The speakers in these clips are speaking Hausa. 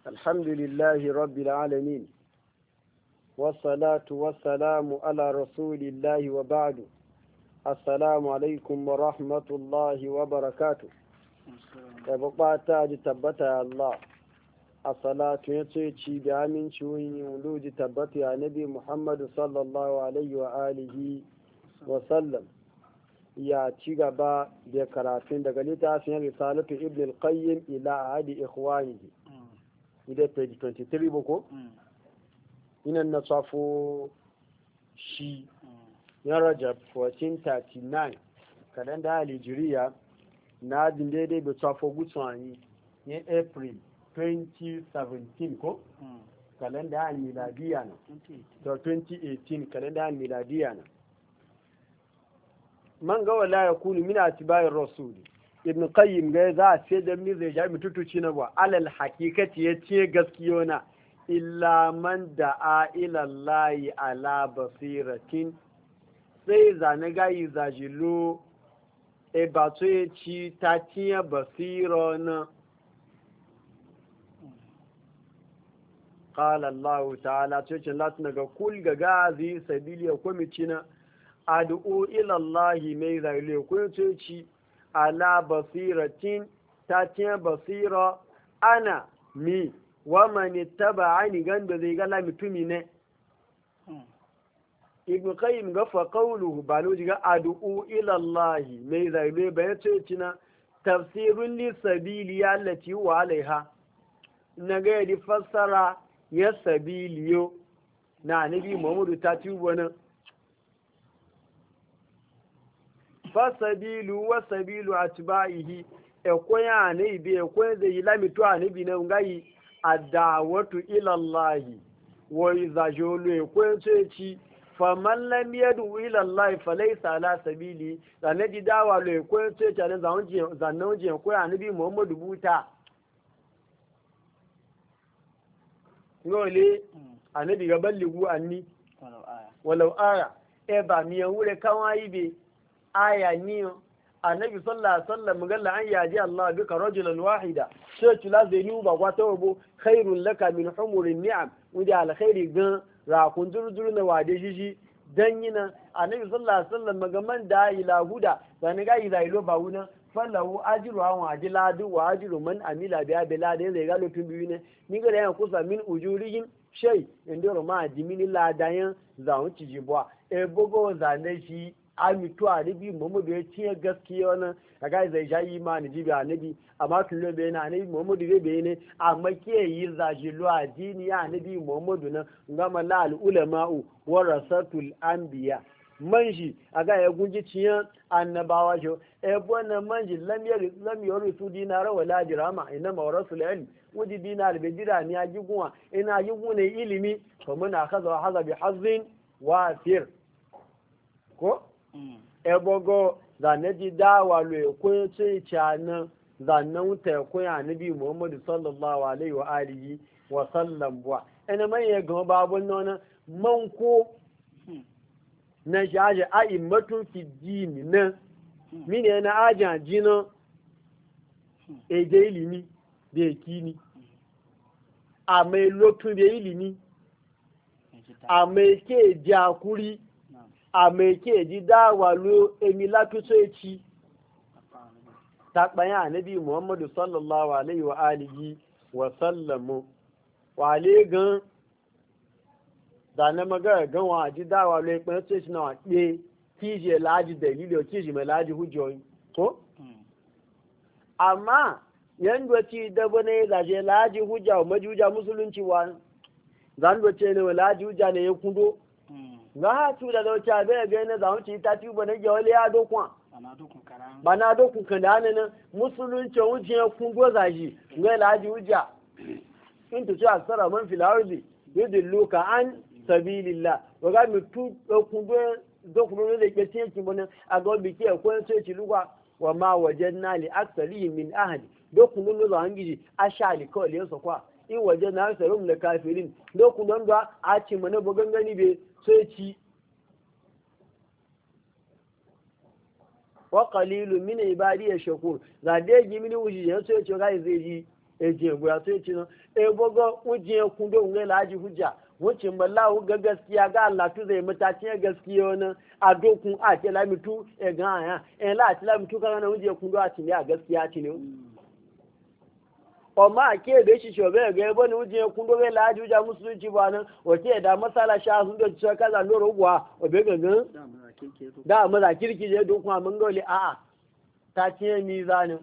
الحمد لله رب العالمين والصلاة والسلام على رسول الله وبعد السلام عليكم ورحمة الله وبركاته يبقى تاج تبتا الله الصلاة يتشي بأمين شوي ولود تبتا نبي محمد صلى الله عليه وآله وسلم ya ci gaba da karatun daga littafin risalatu ibn al-qayyim ila ahadi ikhwanihi idan page 23 boko ina na safo shi ya rajab 1439 kalenda alijiriya na din daidai da safo gutsani ne april 2017 ko kalenda miladiya na 2018 kalenda miladiya na man ga wala ya kunu min atibai rasul ibn qayyim ga za a ce da mi zai ja mututuci na ba alal haqiqati yace gaskiyo na illa man da'a ila allahi ala basiratin sai zane ga yi zajilo e ba to ci ta tiya basira na qala allah ta'ala to ce latna ga kul ga gazi sabili ko micina ad'u ila allahi mai zaile ko ci ala basiratin ta ce basira ana mi wa man ittaba'ani ganda zai ga lamutumi ne ibn qayyim ga fa qawluhu baluji ga ad'u ila allahi mai zaile bayan ce na tafsirun li sabili allati wa alaiha naga di fassara ya sabiliyo na nabi muhammadu ta tubo nan fasabilu wa sabilu atba'ihi ekoya ne bi ekoya da ilami to anabi ne ngai adawatu ila allah wa idha julu ekoya ci faman lam yadu ila allah falaysa ala sabili zanadi dawa lo ekoya ci ne zannon je ekoya anabi muhammadu buta ngole anabi ga balligu anni walau aya e ba mi wure kawai be aya ni annabi sallallahu alaihi wasallam galla an yaji Allah bika rajulan wahida sai tula zainu ba kwata wabo khairul laka min humurin ni'am wudi alkhairi gan ra kun durdur na wade jiji dan yina annabi sallallahu alaihi wasallam magaman da ila huda dan ga ila ilo ba wuna fallahu ajru wa ajladu wa ajru man amila bi abilade zai ga lutun biyu ne ni ga yan kusa min ujurihim shay indoro ma jimini ladayan zawun cijibwa e bogo zane shi amitu anabi muhammadu ya ciye gaskiya wannan kaga zai sha imani jibi anabi amma kullu bai na anabi muhammadu bai ne amma ke yi zajilu addini ya anabi muhammadu na ngama la al ulama'u warasatul anbiya manji aga ya gunji ciyan annabawa jo e bona manji lam yurisu dinara wala dirama inna mawrasul ilm wudi dinar be jira ni ajigunwa ina ajigune ilimi to muna kaza haza bi hazin wafir ko ebogo zane ji dawa lo ekwe ce cana zanen ta ekwe annabi muhammadu sallallahu alaihi wa alihi wa sallam buwa ina man ya gama babun nona man ko na shaje a immatu fi dini na mine na ajan jina eje ilimi da ekini a mai lotun da ilimi a mai ke jakuri a mai ke ji dawa lo emi lafiso ci takpanya anabi muhammadu sallallahu alaihi wa alihi wa sallamu wale gan zane magana gan wa ji dawa lo ekpe so ci na wa pe kije laji dalili o kije mai laji hujjoyi ko amma yanda ci dabo ne zaje laji hujja o majuja musulunci wa zan do ce ne laji hujja ne ya kundo ga hatu da dauce bai ga ne zamu ci ta tuba ne jawali ya dokun ba na dokun kan da nan musulunci wuce kun goza shi ga laji hujja in tu asara man fil ardi yudilluka an sabilillah wa ga mutu dokun dokun da ke cikin mun a ga biki ko sai ci lugwa wa ma wajanna li aksari min ahli dokun no zo hangiji ashali ko le so kwa in wajanna asarum la kafirin dokun don da a ci mana bugan gani be sai ci wa qalilu min ibadi shakur za dai ji mini wuji ya sai ce ga zai ji eje bu ya sai cin bogo uje kundo ngai laji hujja wuce mallahu ga gaskiya ga Allah tu zai mutacin gaskiya wani a dokun a ce lamitu e ga ya la ce lamitu kan na uje kundo a cin ya gaskiya ci ne o ma ke da shi shobe ga yabo ne uje kundo ga laji hujja musulunci ba nan wace da masala sha sun da cewa kaza loro gwa o be gangan da maza kirki je dokun mun gole a ta ce mizanin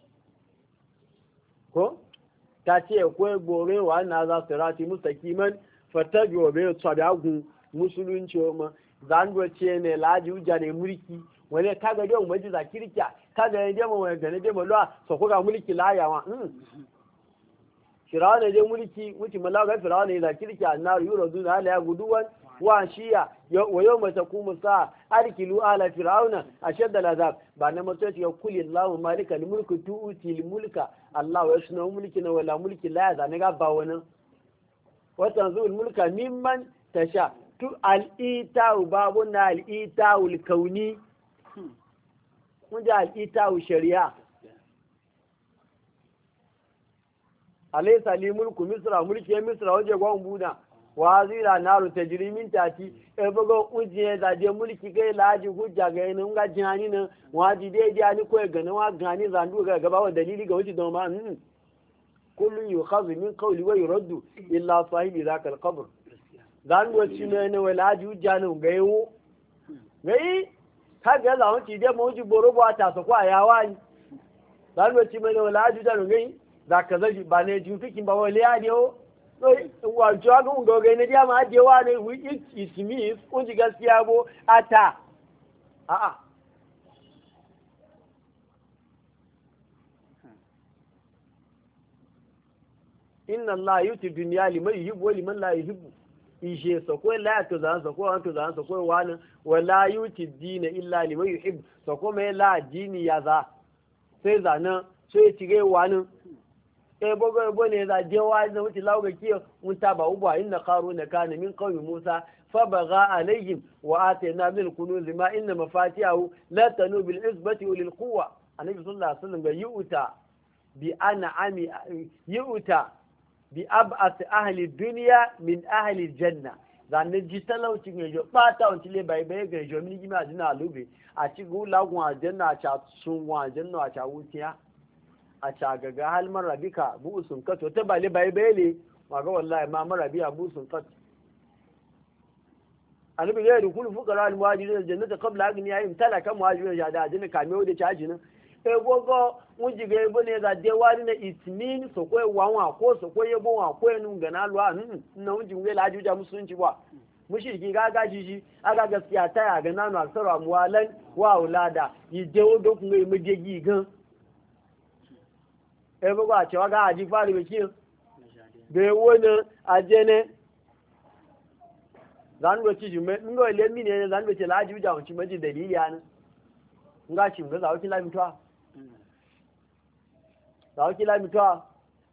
ko ta ce ko gore wa na za su rati mustaqiman fatabi wa bai tsabi agun musulunci ma zango ce ne laji hujja ne mulki wani kaga dai mu ji zakirkiya kaga ne dai mu gane dai mu lo so ko ga mulki layawa Fir'auna dai mulki wuce malaga Fir'auna ya zakirkiya annaru yuradun ala ya guduwan wa shiya wa yawma taqumu sa arkilu ala fir'auna ashadda al'azab ba na mutum ya kulli Allahu malika al mulku tu'ti al mulka Allah wa yasna mulki na wala mulki la ya zane ga ba wannan watan zuwa mulka mimman tasha tu al'ita'u babu na al'ita'u kauni kun ji al'ita'u shari'a alaisa li mulku misra mulki ya misra waje gwan buda wa zira naru tajrimin tati e bago ujiye da je mulki kai laji hujja ga yin ga jani nan waji dai jani ko ga nan wa gani zandu ga gaba wa dalili ga wuce don ma kullun yukhadhu min qawli wa yuraddu illa sahibi zaka al-qabr dan wacce ne wala hujja nan ga yiwo gai ka ga za wuce dai mu ji boro ba ta so kwa yawa ni dan wacce ne wala hujja nan gai zaka zaji ba ne ju fikin ba wala ya dio wa jo ga mun ga ne dia ma je wa ne wi ismi kun ji gaskiya bo ata a inna Allah yuti dunya liman yuhibbu wa liman la yuhibbu ishe so ko la to zan so ko an to zan so ko wani wala yuti dina illa liman yuhibbu so ko me la dini ya za sai zanan sai tige wani bogo ne za je wa da wuti lawo ga kiyo mun ta ba uba inna qaruna kana min qawmi musa fa baga alaihim wa atayna min kunuz ma inna mafatihahu la tanu bil isbati wal quwwa annabi sallallahu alaihi wasallam ga yuta bi an'ami yuta bi ab'at ahli dunya min ahli janna zanne ji talauci ne jo bata on tile bai bai ga jo min gima dina lube a ci gula gwa janna cha sun wa janna cha wutiya a ca gaga hal marabika bu sun kato ta bale bai bai maga wallahi ma marabiya bu sun kat annabi ya rukul fuqara al muhajirin jannata qabla aghniyahum talaka muhajirin ya da ajin kame da caji nan gogo wuji ga ebo ne za de wani na itmin so ko wanwa ko so ko yebo wa ko nun ga na lwa na wuji ngai lajuja musulunci ba mushriki ga gaji shi aga gaskiya ta ya ga nanu aksara muwalan wa aulada yi je odo kun ngai mujegi gan gogo a cewa ga aji fari be kiyo be wona ajene zan go ci jume ngo le mi ne zan go ce lajuja on ci maji dalili an nga ci ngo za wuci la mitwa sawo kila mitwa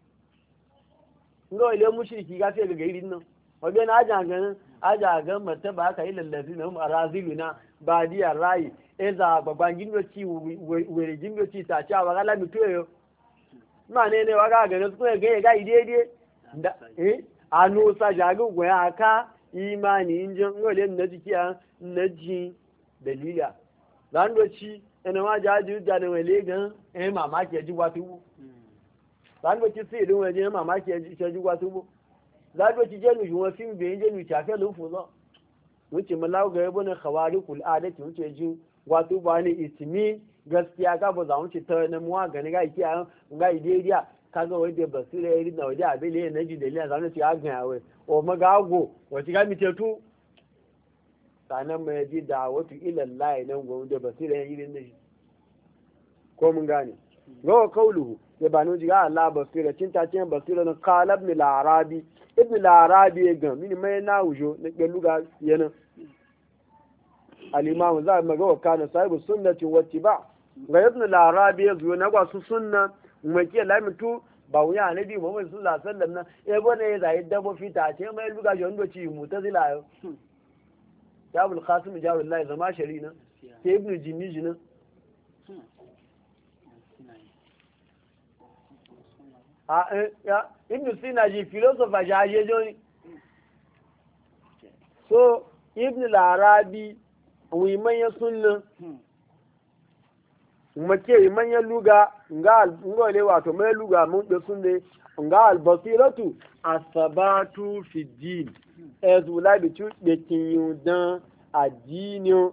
ngo ile mushriki ga sai ga irin nan wabe na aja gan mata ba ka ilal ladina hum araziluna badiya rai eza gbagban gindo ci were gindo ci ta cha wa la mitwa yo ma ne waga ga su ga idede da anu sa jagu go ya aka imani injin ngo le na jikiya na ji dalila zan do ci ina ma jaji da ne wale gan mamaki ya ji watu zan do ci sai din waje mamaki ya ji watu zan do ci jenu yuwa fim be jenu ta fe lu fuzo wuce malawu ga yabo ne khawariqul adati wuce ji watu ba ne ismi gaskiya ga ba za mu ci ta na muwa ga ne ga kiya ga idea kaga wanda basira yari na waje abele ne ji dalila zan ci aga yawe o magago wace ga mi tetu sanan mai ji da wata ilallahi nan gwamnati da basira ya yi da shi ko mun gane gawa kauluhu ya bano ji ga Allah basira cin ta cin basira na qalab min al-arabi ibn al-arabi ya ga mini mai na wujo na beluga yana al-imam za ma gawa kana sahibu sunnati wa tiba ga ibn al-arabi ya zo na gwa su sunna mai ke lamitu ba wuya annabi Muhammad sallallahu alaihi wasallam na e bone ya zai dabo fita ce mai luga jondo ci mutazila yo ya abul qasim jarullahi zama sharina sai ibnu jinniji nan ibn sina ji philosopher jaje joni so ibn al-arabi wi manya sunna mace manyan luga ngole wato mai luga mun da sunne nga al-basiratu asabatu fi din ezula bi tu be kinyudan adinio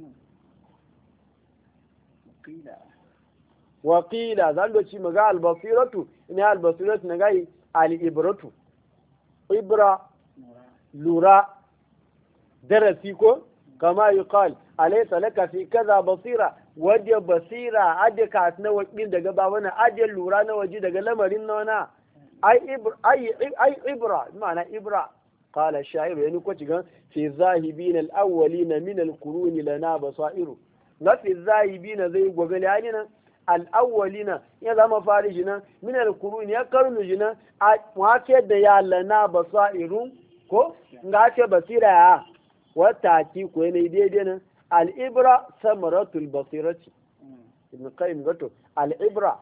wakila zando ci maga al-basiratu ina al-basiratu na gai al-ibratu ibra lura darasi ko kama yuqal alaysa laka fi kaza basira waje basira aje ka na wakil daga babana aje lura na waje daga lamarin nona ai ibra ma'ana ibra قال الشاعر يعني كوتشغان في الذاهبين الأولين من القرون لنا بصائر لا في الذاهبين زي غغلانينا الأولين يا زما فارجنا من القرون يا قرنجنا واكه da ya lana basairu ko ngace basira wata ki ko ne daidai nan al-ibra samaratul basirati ibn qayyim gato al-ibra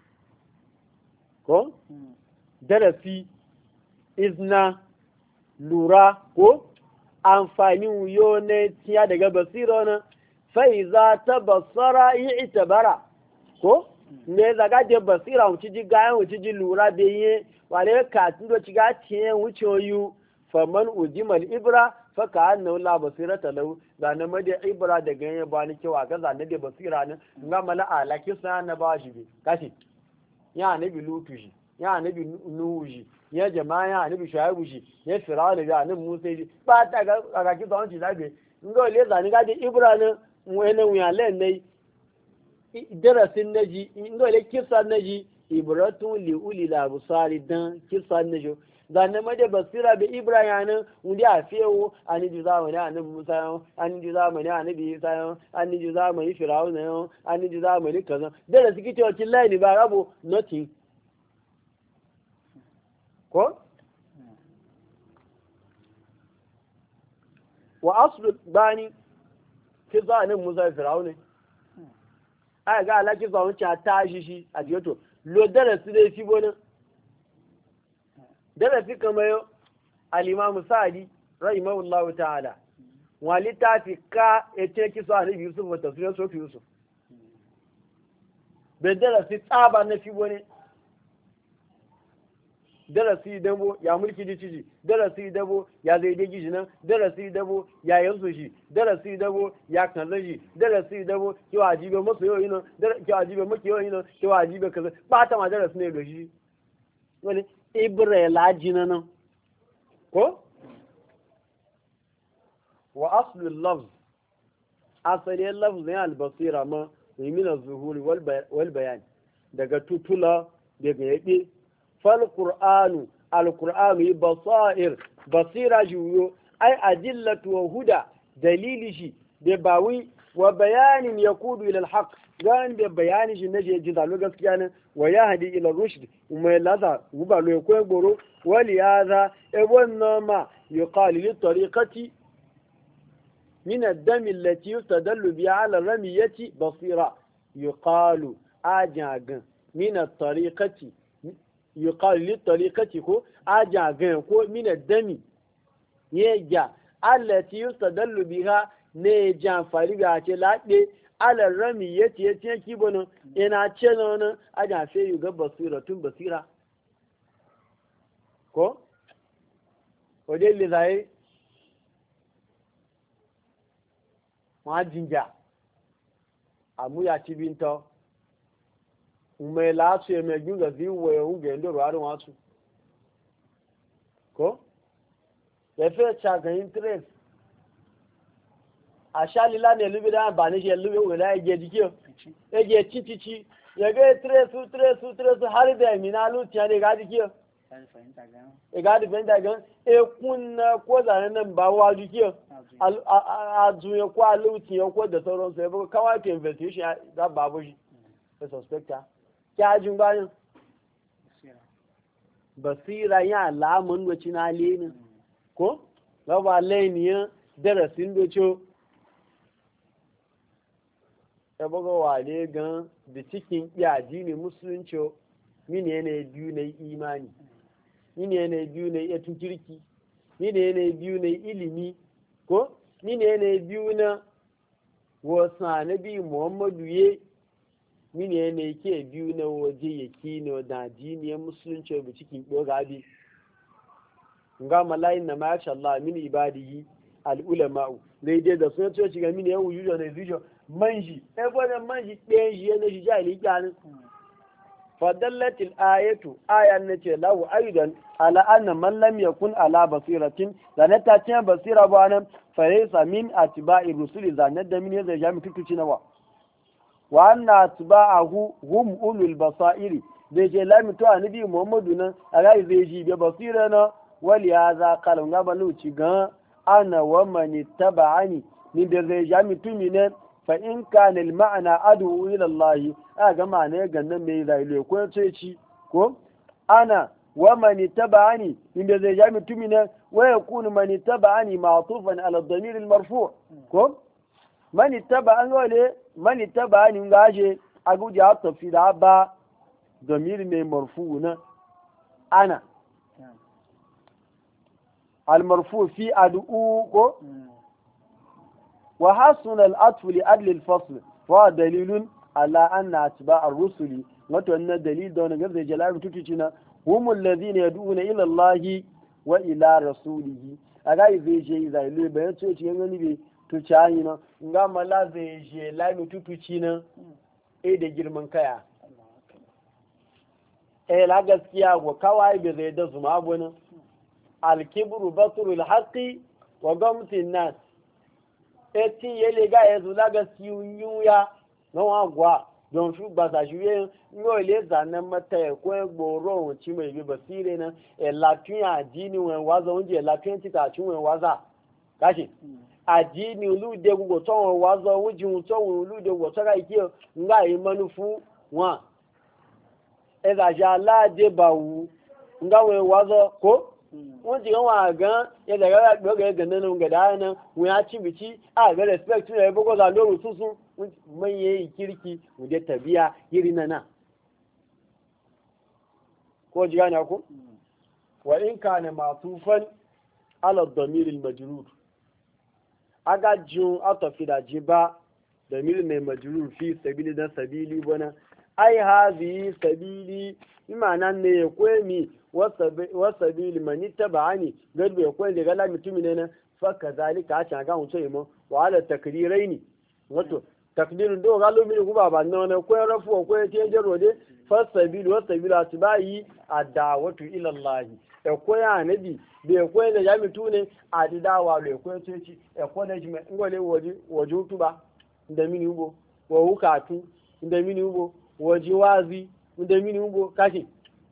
ko darasi izna lura ko amfani wuyo ne tiya daga basira na sai za ta basara yi itabara ko ne zaga je basira wuci ji gayan wuci ji lura da yi wale ka tudo ci ga tiye wuce yu faman ujimal ibra faka annahu la basirata lahu zane ma da ibra da ganye ba ni cewa ga zane da basira ne nga mala alaki sa na ba shi bi kashi ya nabi lutu shi ya nabi nuhu shi ya jama'a ya nabi shuaibu shi ya fir'auna ya nabi musa shi ba ta ga ki don ci zabe ngo le zane ga da ibra ne wene wuya le ne darasin naji ngo le kisa naji ibratun li uli la busari dan kisa najo zane ma da basira bi ibrahim wanda a fiyewo an ji zamani a nabi musa an ji zamani a nabi isa an ji zamani firawuna an ji zamani kaza da suke cewa kin laini ba rabo nothing ko wa aslu bani ki zanin musa firawuna ai ga alaki zawun ta shi a jiyoto lo darasi dai fi bonin darasi kamar yau al'imamu sa'adi rahimahullahu ta'ala wali ta fi ka ete kisa a nabi yusuf wata fiye sofi yusuf bai darasi tsaba na fi wani darasi dabo ya mulki di ciji darasi dabo ya zai dai gishi nan darasi dabo ya yanzu shi darasi dabo ya kanzan shi darasi dabo kewa ajibe masu yau yi nan kewa ajibe maki yau yi nan kewa ajibe kaza ba ta ma darasi ne da shi wani ibra lajina nan ko wa aslul lafz asali lafz ne albasira ma min az-zuhuri wal bayan daga tutula daga yabe fal qur'anu al qur'anu basair basira juyo ai adillatu wa huda dalili shi da bawi wa bayanin yakudu ila al-haq gan da bayani shi naje ji zalo gaskiya ne wa yahdi ila rushd umma laza guba lo ko goro wali hadha e wonna ma yuqal li tariqati min ad-dam allati yustadallu biha ala ramiyati basira yuqalu ajagan min at-tariqati yuqal li tariqati ko ajagan ko min ad-dam yeja allati yustadallu biha ne jan fariga ce laɗe alar rami ya ce kibonin ina ce na wani ajan fe yi ga basira tun basira ko? wadda yi zai ma jinja a muya cibinta mai latu ya mai gunga ziwo ya huga yadda ruwarin wasu ko? ya fe cagayin tres ashalila ne lubi da ba ne je lubi wala je dikiyo je titici ya ga tresu har da minalu tiya ne ga dikiyo ga di fenta gan kunna ko zanen nan ba wa dikiyo a zuye ko aluti ko da sauran sai ba kawai ke investigation da babu shi da suspecta kya jin bayan basira ya lamun wacin na lenin ko ga ba leniyan darasin docho ya buga wale gan da cikin yaji ne musulunci mini ne biyu na imani mini ne biyu na iya kirki mini ne biyu na ilimi ko mini ne biyu na wasa nabi muhammadu ye mini ne ke biyu na waje yake ne da jiniyar musulunci ba cikin dogabi nga malayin na masha Allah min ibadihi al ulama'u dai dai da sun ce shiga mini ya wuyu da zuciya manji wannan manji ɗayan shi yana shi jahili kyanin fadallatil ayatu ayan nace lahu aidan ala anna man lam yakun ala basiratin da na ta cin basira ba nan farisa min atba'i rusuli zanar da min zai jami tutuci nawa wa anna atba'ahu hum ulul basairi zai je lami to annabi muhammadu nan alai zai ji be basira na wali hadha qala ngaba luci gan ana wa man taba'ani ni da zai jami tumi ne fa in kana al ma'ana adu ila Allah a ga ma'ana gannan mai zai ko ce ci ko ana wa man taba'ani inda zai ja mutumi ne wa yakunu man taba'ani ma'tufan ala ad-damir al-marfu' ko man taba'an wale man taba'ani ngaje aguji hatta fi da ba damir mai marfu' na ana al-marfu' fi adu ko wa hasuna al-atfu li adli al-fasl wa dalilun ala anna atba ar-rusuli wato wannan dalil da wannan gaza jalabi tutuci na humul ladina yad'una ila allahi wa ila rasulihi aga zai je zai le bayan to ci ngani be to cayi na nga mala zai je lami tutuci na da girman kaya la gaskiya go kawai be zai da zuma abuna al-kibru batrul haqqi wa gamtin nas ti yele ga yazo la gaskiya nawa gwa don su ba sa juye ngo ile zanan mata e ko gboro ti mai bi basire na e latun ajini wen waza unje latun ti ta tun wen waza kashi ajini ulude gugo to wen waza unji un to wen ulude gugo to ga iki nga e manufu wa e da ja la de bawu nga wen waza ko wọ́n ti wọ́n àgán yẹ́dẹ̀ gbọ́gẹ̀ gẹ̀nẹ́ ní gẹ̀dá ẹ̀nà wọ́n á tí bìtí àgbẹ̀ respect rẹ̀ bọ́gọ́dà lóòrùn túnsún mẹ́yẹ ìkíríkì òde tàbíyà yìí nana ko ji gane ku wa in kana matufan ala damir al majrur aga jun atafi da jiba damir mai majrur fi sabili da sabili bana ai hazi sabili imana ne kwemi wasabili mani tabani gado ya kwai daga la mutumi ne na faka zalika a can ga mutum imo wa ala takrirai ne wato takdirin do ga lumi ku baba no ne kwai rafu kwai te jaro de fasabili wasabili atbai adawatu ila allah e kwai anabi be kwai da ya mutu ne adidawa le kwai ceci e kwai da jime ngole waje tuba da mini ubo wa hukatu da mini ubo waje wazi da mini ubo kashi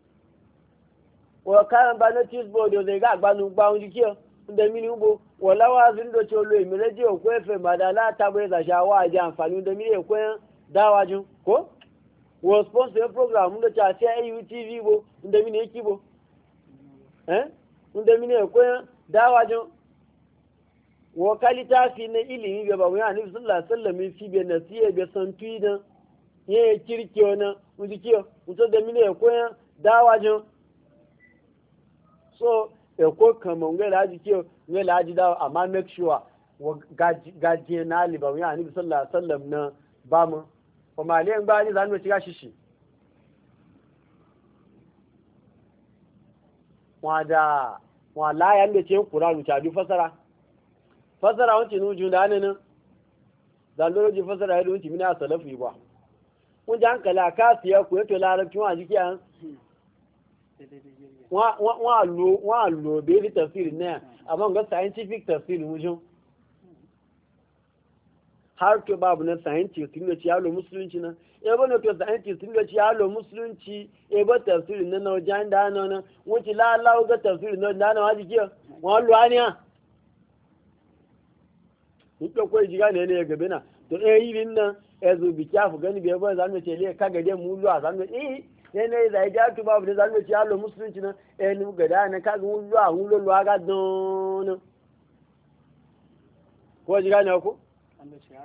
wa kayan ba na tisboard zai ga agbanu gbawon jikiyo da mini ugbo walawa zin da ce olo emi radio ko efe madala ta bai za sha wa ji amfani da mini ekwen dawajin ko wa sponsor program da ta sai AUTV bo da mini eki bo da mini ekwen dawajin wa kalita fi na ilimi ga babu ya nufi sallallahu alaihi wasallam fi be nasiye ga santuyi da ye kirkiyo na jikiyo mutu da mini ekwen dawajin so ko kama ngai laji ke ngai laji da amma make sure gaje na liba ya annabi sallallahu alaihi wasallam na ba mu o maliyan ba ni zanu shiga shishi wala ya ne ce Qur'ani ta bi fasara wancin nuju da nan zallo ji fasara ya dunci mina salafi ba kun ji hankala ka siya ku yato larabci wa jiki an wọ́n lò bèèrè tafsir náà àmọ́ nǹkan scientific tafsir wújọ́ har to babu na scientist inda ci yalo musulunci na ebe na to scientist inda ci yalo musulunci ebe tafsir na wajen da na wuce lalawa ga tafsir na da na wajen kiyo wọ́n lò á ní à nípa kó ìjìgá ní ẹni ẹgbẹ̀bẹ̀ náà to yìí náà ẹzù bìkí àfùgẹ́ni bí ẹgbẹ́ ìzánú ce lè kágẹ̀dẹ̀ mú lò àzánú yanayi da ya ja tu babu da zalunci ci halo musulunci na ɗaya gada na kaga wulu a wulu luwa ga donin ko ji gane ku?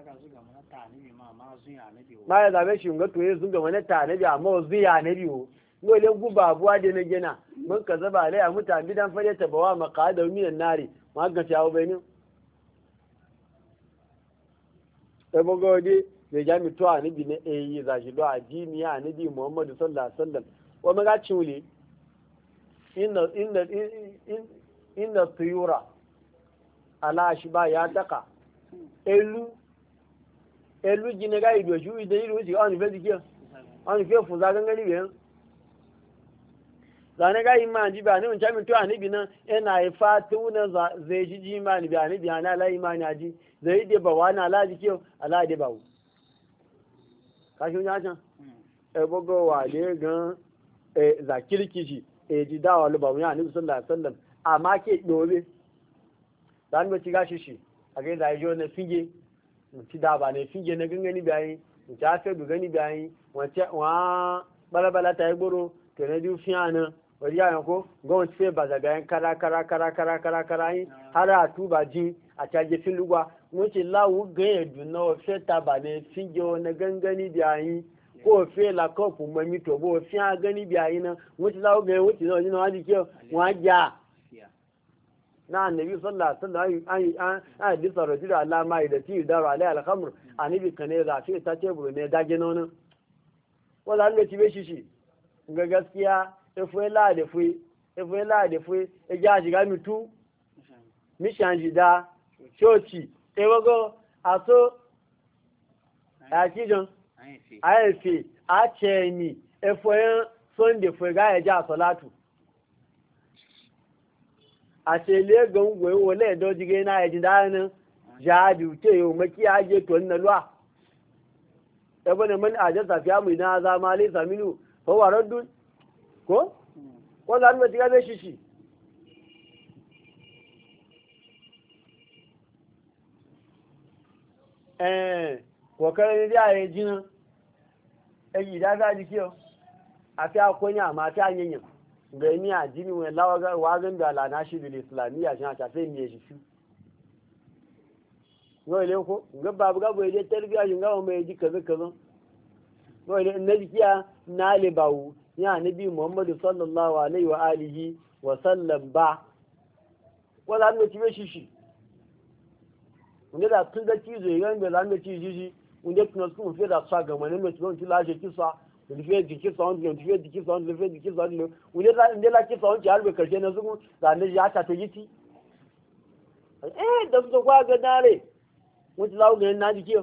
ma ya zabe shi ga toye sun gama na ta nabi amma zuya nabi o wale guba abuwa da na gina mun ka zaba alai a mutane bidan fare ta bawa maqada minan nari ma ga shawo bai ne sai bogo de da jami to anabi ne yi za shi do addini ya anabi Muhammadu sallallahu alaihi wasallam wa maga chule inna tuyura ala shi ba ya daka elu jine ga ido shi idan ido shi an fe dikiya an fe fu za gangani biyan zane ga imani ba ne mun jami to anabi nan ina ifa tuna zai ji imani ba anabi ana la imani aji zai de ba wani ala dikiyo ala de bawo kashi ya can ebogo wa le gan za kirkiji ji dawa lu ba mu ya ni sallallahu alaihi wasallam amma ke dobe dan ba ci gashi shi a ga da yo na finge ci da ba ne finge na gangani bayi mu ta fe du gani bayi wace wa balabala ta gboro to ne du fiana wari ya ko gon se ba da gayan kara yin har a tuba ji a caje filugwa wuce lawu ga edu na ofe taba ne finge na gangani bayi ko fe la ko ku mami to bo fi a gani bayi na wuce lawu ga wuce no ni wa di ke wa ja na annabi sallallahu alaihi wasallam an bisa rajul alama da ti daru alai al-khamr annabi kane za fi ta teburu ne dage nono wala Allah ci be shi ga gaskiya efe la de fui e ja ji ga mitu mi shanji da chochi e wogo aso a kijon ayefi a cheni efo Sunday fue ga ja salatu a ce le gangwe wale do jige na yaji dana jadi te yo maki aje to na lwa ibn man ajaza fi amu na za ma le saminu fa waradun ko zan ma diga be shishi ko kare da ya jin yi da ga dikiyo a fi akonya ma ta yanyin ga ni a jini wani lawagan da lana shi da islamiyya shi ta sai ne shi no ile ko ga babu ga boye tarbiya shi ga mai ji kaza no ile na jikiya na le bawu ya nabi Muhammadu sallallahu alaihi wa alihi wa sallam ba wala ne ci be shi da tun da ci zo yan da zan ci shi unde tun su fi da sa ga manin da ci laje ki sa ndife diki sound lo unde la ki sound ya albe karshe na zugu da ne ya ta yiti da su kwa ga dare wuce lawo ga na diki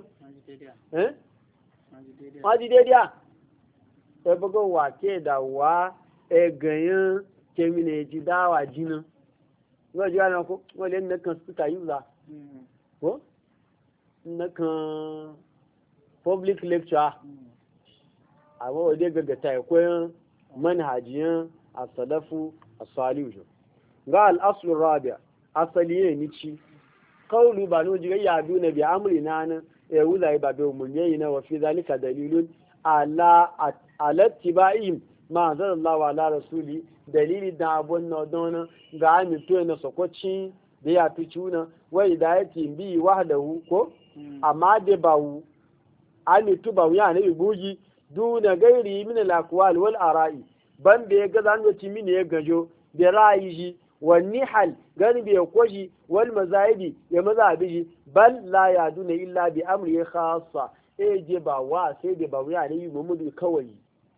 ma ji dedia e bugo wa ke da wa e ganyan kemine ji dawa jina ngo ji ana ko wale ne kan su ta yuza ko na kan public lecture abu wadda gagata ya koyan manhajiyan a sadafu a salihu ga al'asulun rabia asali ne ni ci kawulu ba nuji ga yadu na biya amuri na nan ya wuza yi babe umarni na wafi zalika dalilun alatti ba'im ma zan lawa ala rasuli dalili da abun na dona ga amito na sokoci da ya fi cuna wai da ya timbi wahdahu ko amma da bawu amitu bawu ya ne buji duna gairi min al-aqwal wal ara'i ban da ya ga zan ci mini ya gajo da ra'ayi wa nihal gani bai koji wal mazaibi ya mazabi ji bal la yaduna illa bi amri khassa je ba wa sai da ba ya ne Muhammadu kawai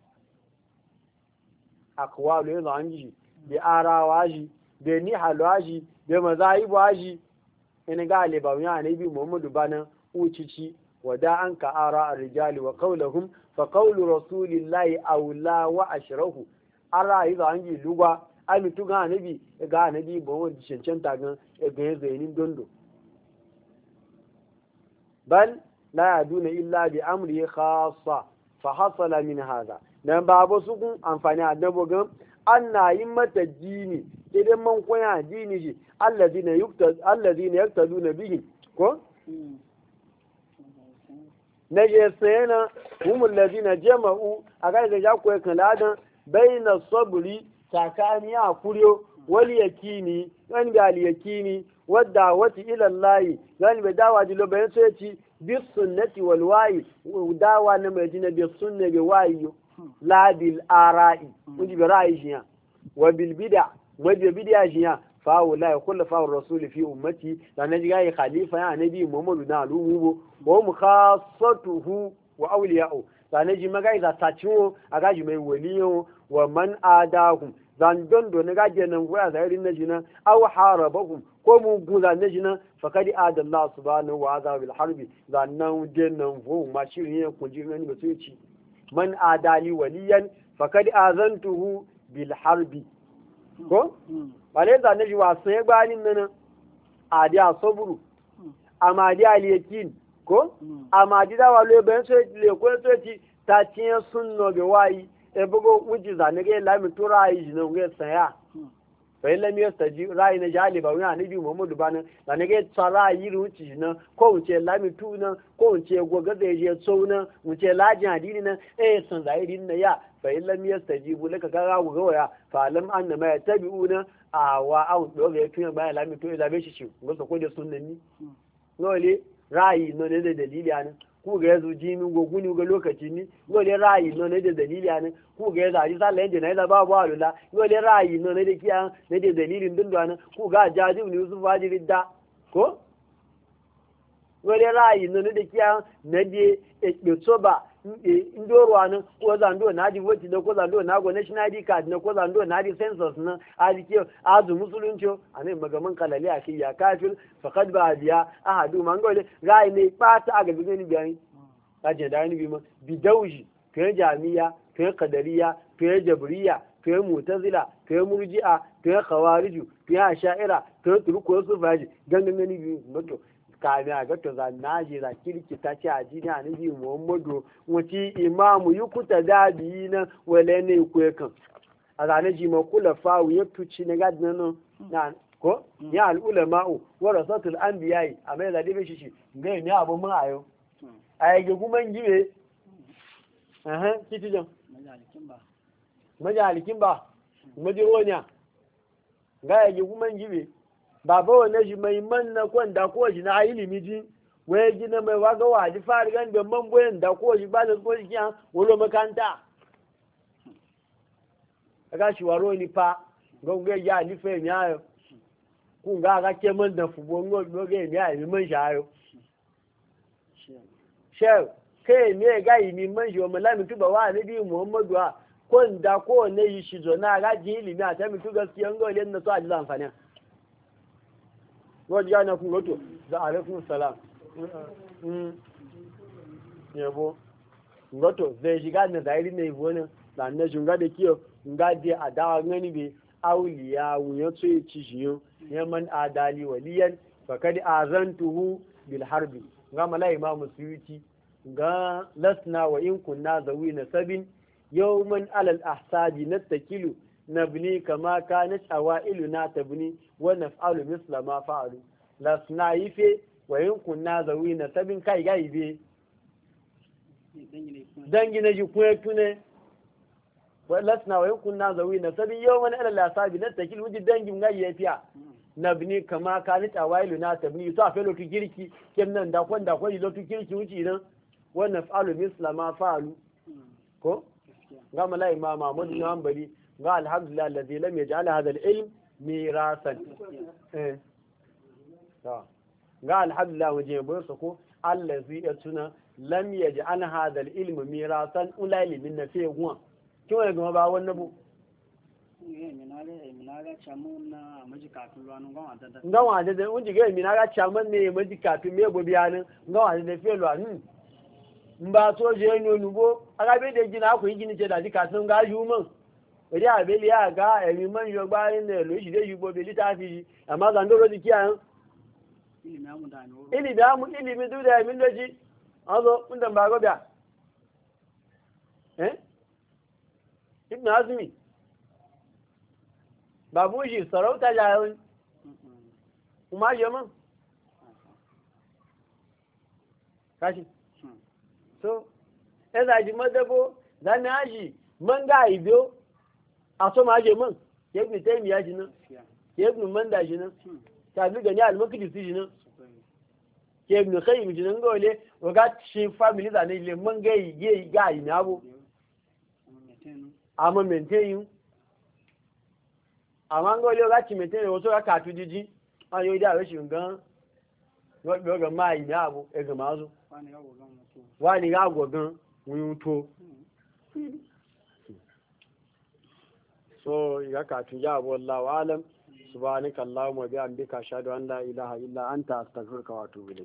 aqwalu ya zan ji bi arawaji da nihalwaji da mazaibaji ina ga le ba ya ne bi Muhammadu bana ucici wada an ka ara ar-rijali wa qawluhum fa qawlu rasulillahi awla wa ashrahu ara yi zan ji lugwa ai tu ga nabi ba wani cancanta gan ga zainin dondo bal la yaduna illa bi amri khassa fa hasala min hada dan babu su kun amfani annabo gan anna yin mata jini idan man koya jini shi allazina yaktaduna bihi ko na je sayana humul ladina jama'u aga ga ja ko kan ladan bayna sabri takani a kuryo wal yakini wani bi al yakini wadda wati ila Allah wani bi dawa dilo bayan sai ci bis sunnati wal wa'i dawa na mai jina bi sunna bi wa'i la bil ara'i mun ji ra'ayi jiya wa bil bid'a wa bil bid'a jiya fa wala ya kullu fa rasul fi ummati da naji ga khalifa ya nabi muhammadu na alumu wa mukhassatuhu wa awliya'u da naji magai za ta ciwo a gaji mai waliyo wa man adahum zan dondo na gaje nan goya zahirin na jina aw harabahum ko mu guza na jina faqad adallahu subhanahu wa ta'ala bil harbi zannan dennan vo ma shirin ya kunji ngani ba sai ci man adali waliyan faqad azantuhu bil harbi ko wale za na ji wasu ya gbanin nan adi asoburu amadi aliyakin ko amadi da walo ben so le ko so ti ta tiyan sunno be wayi e bugo wuji za ne ga lami tura yi jina nge saya fa illa mi yastaji rai na jali ba wani nabi muhammadu bana da ne ga tsara yi ruci jina ko wuce lami tuna ko wuce goga da je tsauna wuce lajin adini na san zahiri na ya fa illa mi yastajibu laka ga ga waya fa lam anna ma yatabi'una awa au doga ya tuya bayan lami to ya shi shi gosa ko da sunanni nole rai no ne da dalili anan ku ga yazo jimi goguni ga lokaci ni nole rai no ne da dalili anan ku ga yazo ji sallah inda na babu alula nole rai no ne da kiya ne da dalilin dindu anan ku ga jaji ni yusuf wajiri da ko nole rai no ne da kiya ne de ekpetoba indoro anan ko zando na di voti da ko zando na go national ID card na ko zando na di census na aji azu musulunci anai magaman kalali a ya kafir faqad ba biya ahadu mangole gai ne pata aga bigani biyan aje da ni bima bidauji to jami'a to qadariya to jabriya to mu'tazila to murji'a to khawariju to asha'ira to turku sufaji gangan ni bi muto kami a gato za na je za kirki ta ce a jini a nabi muhammadu wuci imamu yi kuta dabi na wale ne kuwa kan a zane ji ma kula fawo ya tuci na gadi na ko ya al'ula ma'u wa rasatul an biyayi a mai zaɗe bai shi ga yi ne abu mun ayo a yage kuma gibe kiti jan majalikin ba majironiya ga yage kuma gibe baba wane shi mai man na kwanda ko shi na ilimi ji waye gina mai waga waji fari gan da man boyen da ko shi ba da ko shi kiyan wolo makanta aga shi waro ni pa gonge ya ni fe mi ayo ku ga ke man da fubo ngoge mi ayo man shayo shew ke ne ga yi mi man jo malami tuba wa ne bi muhammadu a kwanda ko ne yi shi zo na ga ji ilimi a ta mi tu gaskiya ngole na so a ji amfani wọ́n yá náà fún lótò za a rẹ́kún salam yabo lótò zai shiga da zairi na ibo ne da na shunga da kiyo nga je a dawa gani be auliya wuyan so ya ci shiyo yaman adali waliyan fakad azantuhu bil harbi ga mala imamu suyuti ga lasna wa in kunna zawi nasabin yawman alal ahsabi nattakilu nabni kama kanat awailuna tabni wa naf'alu misla ma fa'alu lasna yife wa in kunna zawina sabin kai gaibe dangina ji kuwa tune wa lasna wa in kunna zawina sabin yawman ala lasabi natakil wuji dangin gai yafiya nabni kama kanat awailuna tabni to afa lotu kirki kenan da kwanda kwani lotu kirki wuci nan wa naf'alu misla ma fa'alu ko ga malai imam Ahmad bin Hanbali ga alhamdulillah alladhi lam yaj'al hadha al-ilm mirasan ga alhamdulillah waje bai su ko allazi yatuna lam yaj'al hadha al-ilm mirasan ulai min nafi guwa kin wani gama ba wannan bu ngawa da unji ga mi na ga chaman ne maji kafin me go biyanin ngawa da fe lo an mba so je no nubo aga be de gina ku gini ce da dika sun ga yuman ri abeli ya ga emi man yo gba ni lo ji de yubo be litafi amma zan do di kiyan ili mi du da mi loji azo undan ba go biya ibn azmi babu shi sarauta jayon kuma yaman kashi so eza ji madabo zan aji man ga ibo a so ma je man ibn taymiya ji nan ibn manda ji nan tabi gani al-makdisi ji nan ibn qayyim ji nan gole waga shi family zane le man ga yi ga yi nabo ama maintain ama ngo le ga ti maintain o so ga ka tu jiji ayo da we shi gan wo ga mai ni abu e ga mazu wani ga go gan wuyun to so ya ka tu ya wallahu alam subhanaka allahumma bi hamdika ashhadu an la ilaha illa anta astaghfiruka wa atubu ilayk